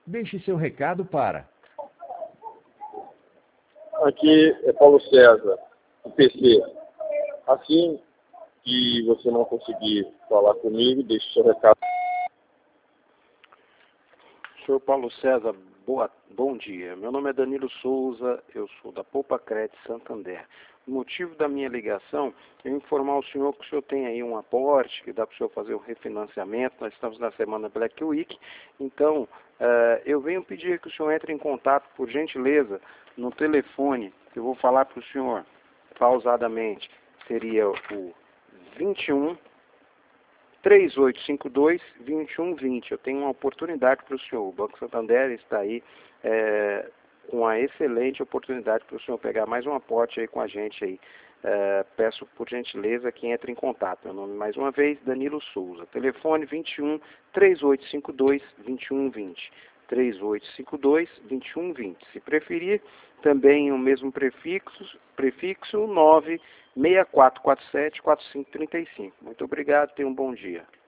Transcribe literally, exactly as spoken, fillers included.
Deixe seu recado para... Aqui é Paulo César, do P C. Assim que você não conseguir falar comigo, deixe seu recado. Senhor Paulo César, boa, bom dia. Meu nome é Danilo Souza, eu sou da Poupa Crédito Santander. O motivo da minha ligação é informar o senhor que o senhor tem aí um aporte, que dá para o senhor fazer um refinanciamento. Nós estamos na semana Black Week, então uh, eu venho pedir que o senhor entre em contato, por gentileza, no telefone, que eu vou falar para o senhor pausadamente. Seria o vinte e um, três oito cinco dois, vinte e um vinte. Eu tenho uma oportunidade para o senhor. O Banco Santander está aí é, com uma excelente oportunidade para o senhor pegar mais um aporte aí com a gente aí. É, peço por gentileza que entre em contato. Meu nome mais uma vez, Danilo Souza. Telefone vinte e um, três oito cinco dois, vinte e um vinte. três oito cinco dois, vinte e um vinte. Se preferir, também o mesmo prefixo, prefixo nove seis quatro quatro sete, quatro cinco três cinco. Muito obrigado, tenha um bom dia.